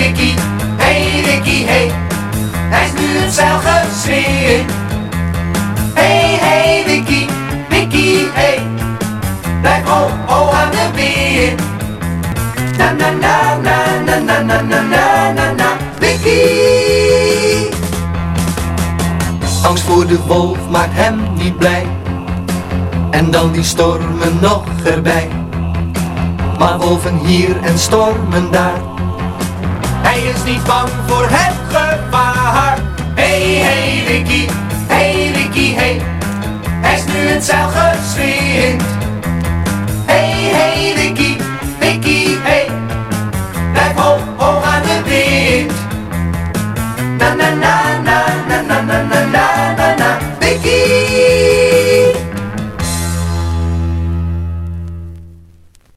Ricky, hey, hij is nu het zeilgeschreeuw. Hey, Ricky, hey, blijf ho aan de weer. Na na na na na na na na na na, Ricky. Angst voor de wolf maakt hem niet blij, en dan die stormen nog erbij. Maar wolven hier en stormen daar, hij is niet bang voor het gevaar. Hey, Ricky, hey, hij is nu het zeil geswingd.